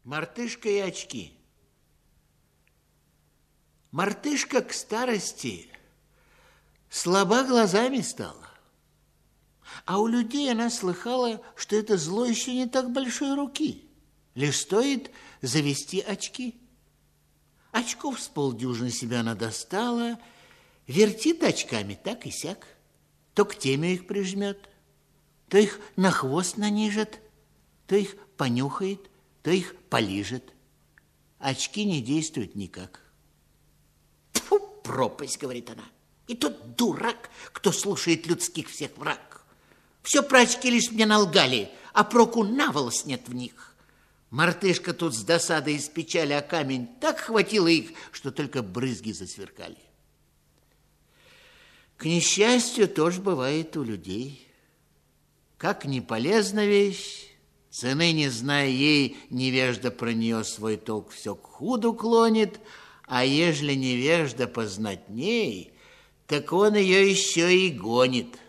Мартышка и очки. Мартышка к старости слаба глазами стала. А у людей она слыхала, что это зло еще не так большой руки. Лишь стоит завести очки. Очков с полдюжины себя она достала, вертит очками так и сяк. То к теме их прижмет, то их на хвост нанижет, то их понюхает, то их полижет. Очки не действуют никак. Тьфу, пропасть, говорит она. И тот дурак, кто слушает людских всех враг. Все про очки лишь мне налгали, а проку наволос нет в них. Мартышка тут с досадой и с печали о камень так хватило их, что только брызги засверкали. К несчастью, тоже бывает у людей. Как не полезна вещь, цены не зная ей, невежда про нее свой толк все к худу клонит, а ежели невежда познатней, так он ее еще и гонит.